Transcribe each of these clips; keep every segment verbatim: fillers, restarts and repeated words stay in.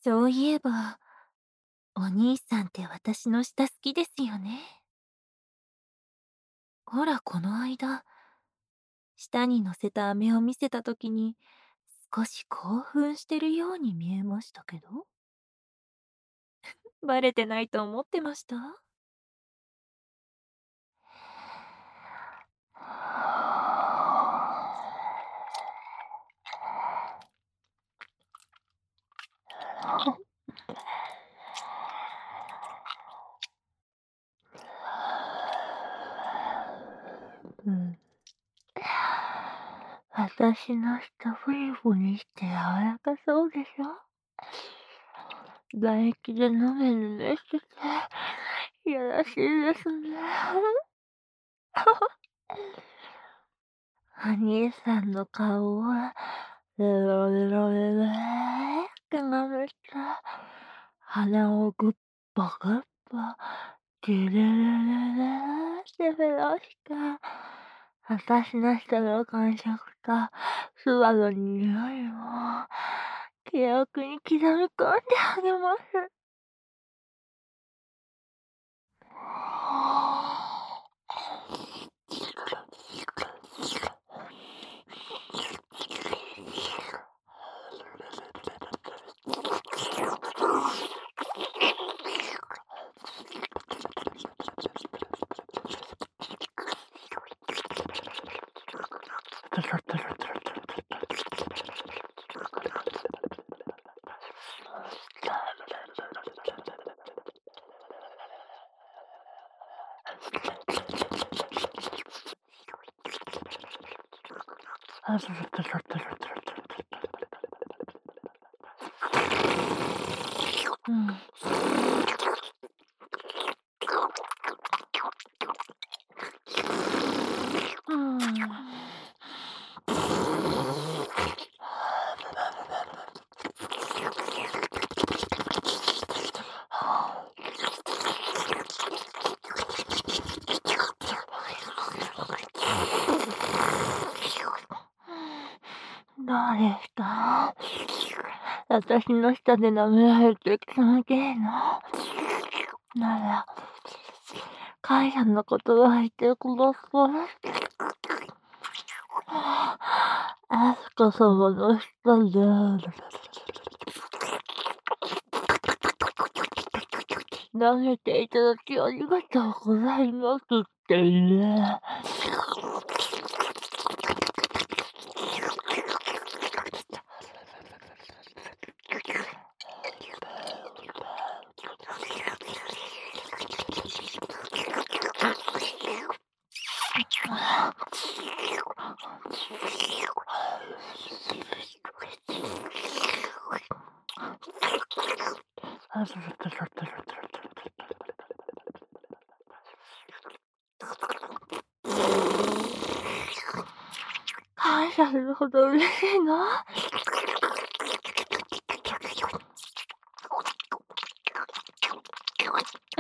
そういえば、お兄さんって私の舌好きですよね。ほら、この間、舌に乗せた飴を見せたときに、少し興奮してるように見えましたけど、バレてないと思ってました？うん。私の舌フリフリして柔らかそうでしょ？唾液でヌメヌメしてて、いやらしいですね。お兄さんの顔は、レロレロレローって舐めて、鼻をグッポグッポ、ジュルルルルーってフロして、私の舌の感触とスワロに匂いを記憶に刻み込んであげます。うん。うん。どうですか？私の舌で舐められて気持ちいいの？なら、母さんの言葉言ってください。あすか様の舌で舐めていただきありがとうございますってね。感謝するほど嬉しいの？うん。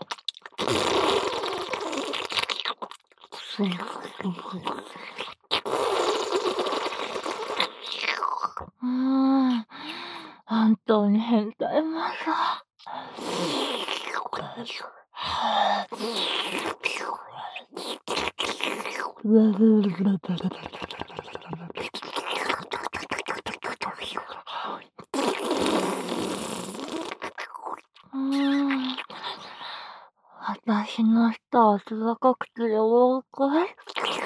うーん、本当に変態もさ。うーん、私の舌は温かくて柔らかい。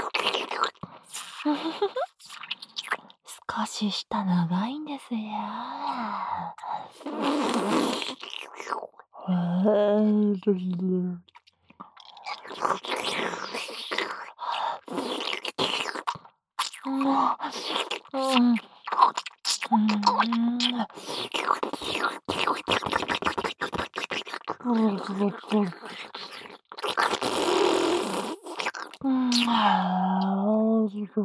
少し舌長いんですよ。うん、うん、うん。うん、ああ、そう。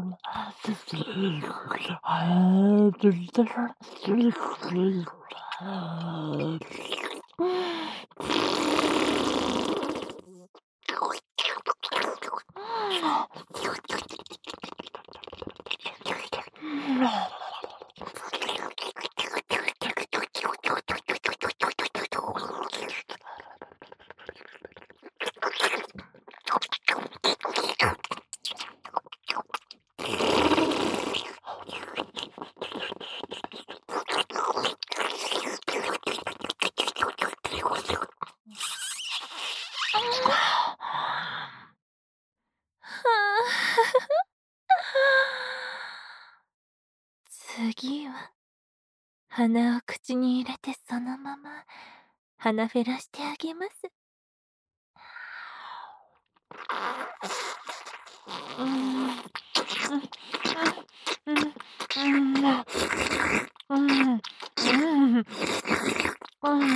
鼻を口に入れてそのまま鼻フェラしてあげます。うん、うん、うん、うん、うん、うん、うん、うん、うん、うん、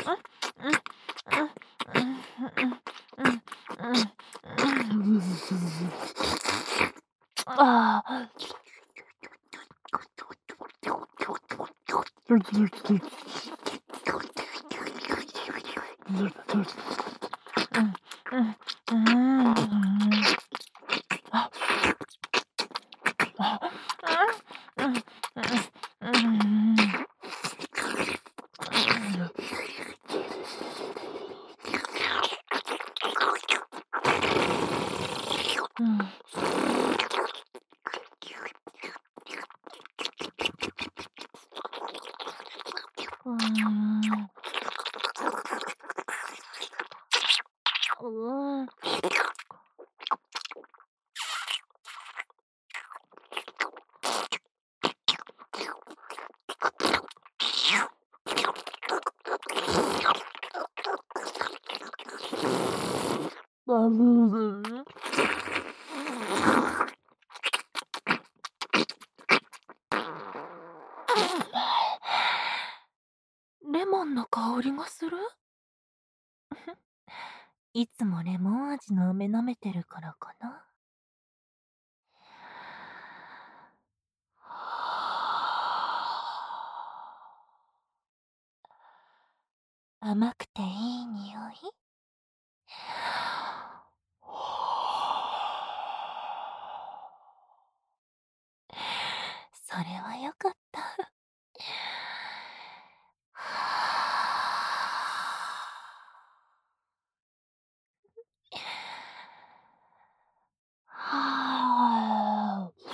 ああ。うん、うん、うーん。あ、あ、うん、うん、うん、うん、うーん。うん。うーん。うーん。バブーブー。レモンの香りがする？いつもレモン味の飴舐めてるからかな。甘くていい匂い？それはよかった。はあ。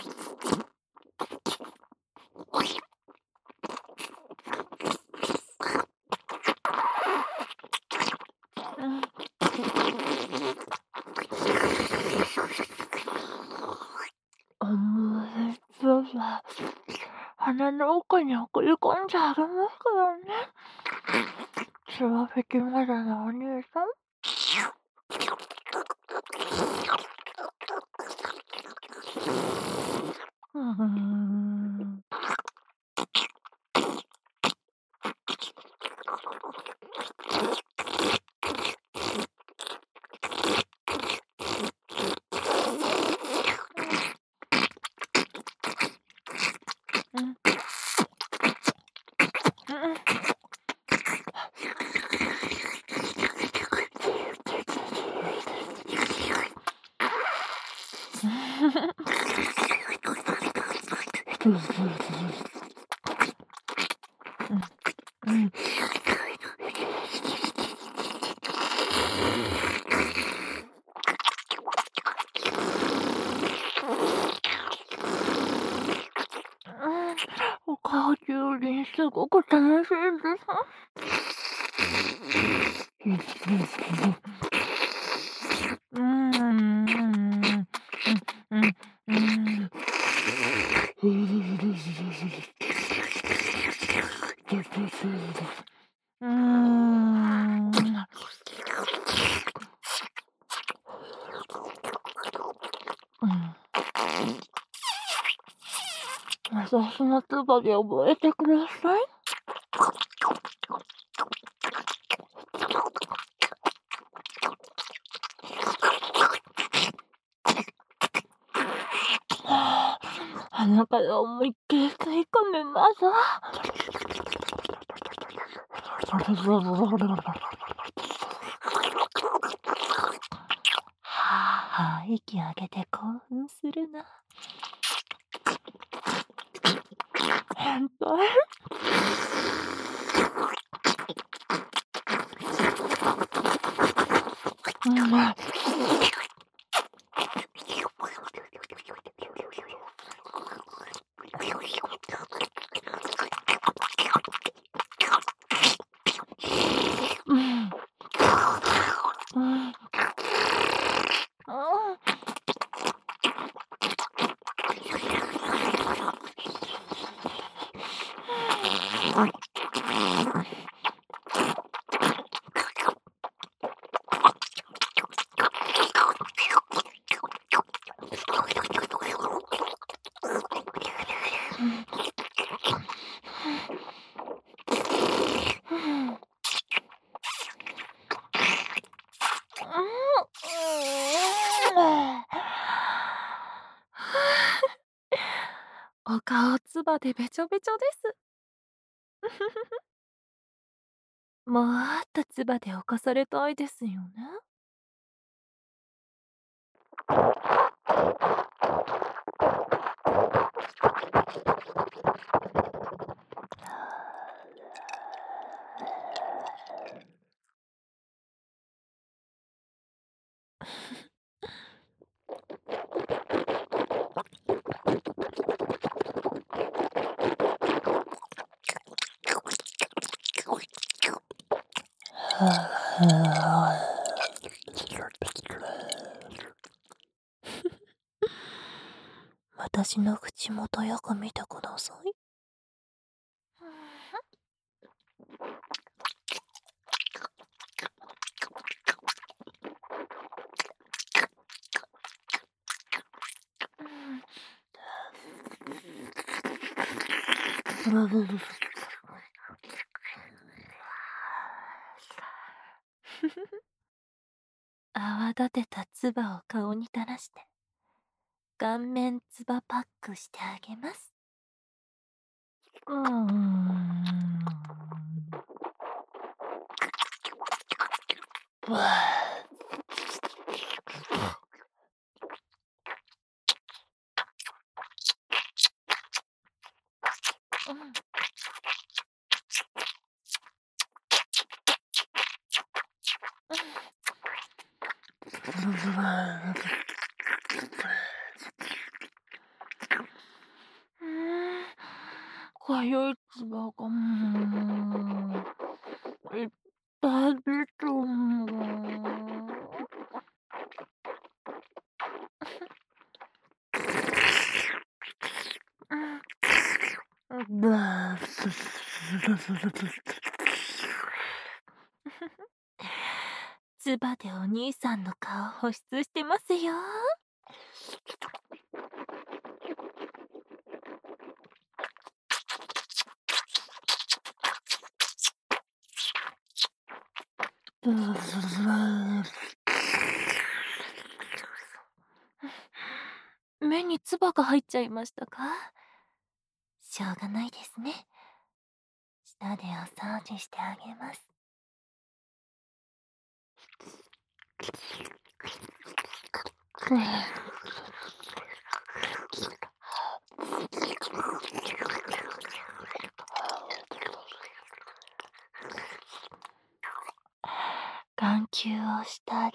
うん。あのね、そうさ、鼻の奥に送り込んじゃありますからね。つばふきまだのお兄さん。うーん。うん。うん。うん。うん。うん。お顔中にすごく楽しいです。うーん。うんうんうん。うん。うん。うーん。うん。私の唾で覚えてください。はあ、鼻から思いっきり吸い込めます。はあ、息上げて興奮するな。ほんと？うん。うん。うん。うん。 唾でべちょべちょです。もっと唾で侵されたいですよね。私の口元よく見てください。泡立てた唾を顔に垂らして顔面唾パックしてあげます。うーん。わあ。うん。うーん、かゆい唾が、うーん、いっぱい出てるんだ。唾でお兄さんの顔保湿してますよ。目に唾が入っちゃいましたか？しょうがないですね。舌でお掃除してあげます。眼球を舌で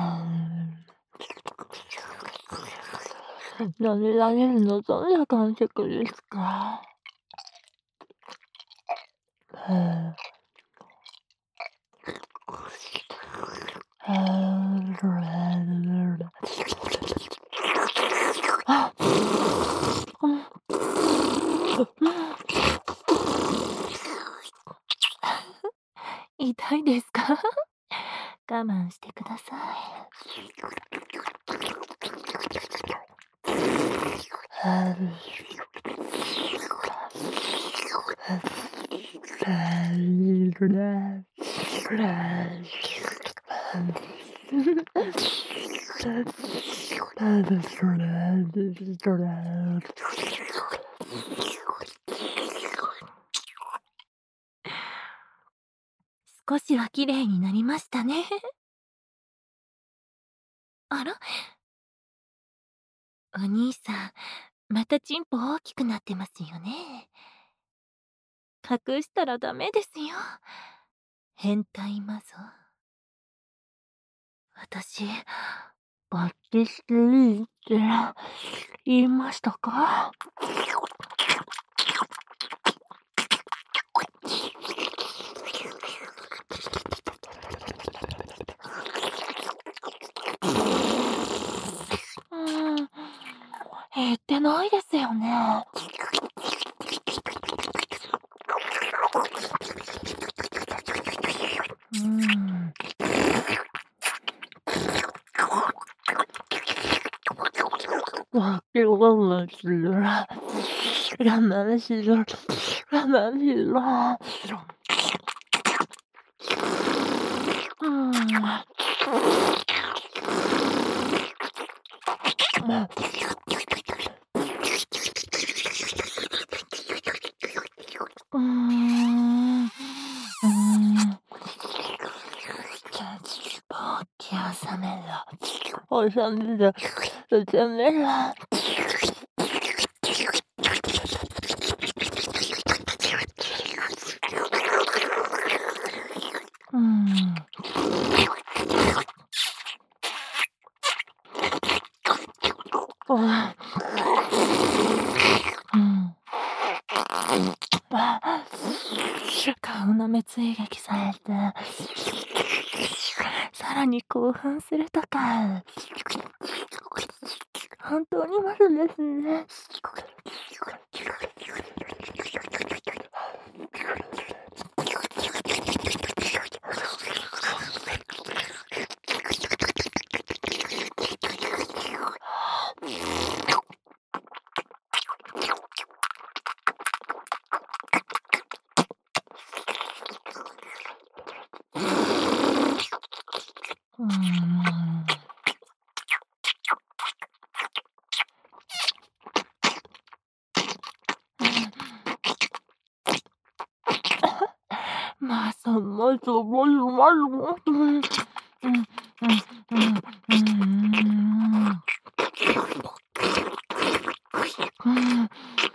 舐められるのどんな感触ですか？ふう。あ、うん。痛いですか？我慢してください。少しは綺麗になりましたね。あら？お兄さん、またチンポ大きくなってますよね。隠したらダメですよ。変態魔ぞ。私、バッチしていいって言いましたか？うーん、言ってないですよね。うーん。わけわかんないする。我慢しろ。我慢しろ。うーん。 うーん。うーん。Pochi osamela, osamela, osamela. うーん。ああ。うん。ああ。顔の目追撃されて、さらに興奮するとか。本当にまずですね。うーん。ま、そまそまそまそまそ、うん、うん、うん、うん、うーん。うん。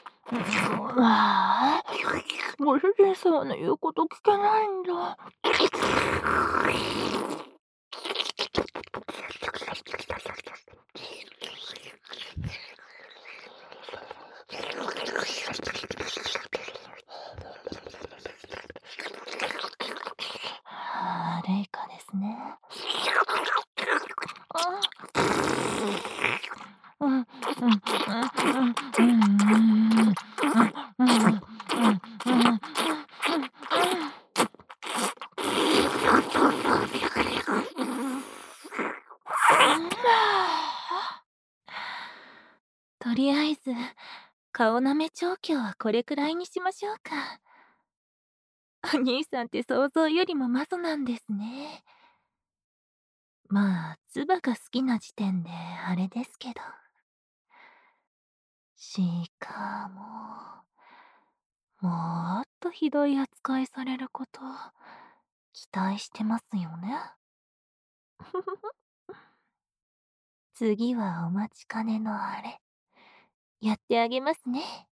ああ、ご主人様の言うこと聞けないんだ。はあ、レイカですね。ああ。うん、うん、うん、うん、うん、うん、うん、うん、うん、うん、うん、うん、うん。とりあえず、顔舐め調教はこれくらいにしましょうか。お兄さんって想像よりもマゾなんですね。まあ、唾が好きな時点であれですけど。しかも、もっとひどい扱いされること期待してますよね。次はお待ちかねのあれ、やってあげますね。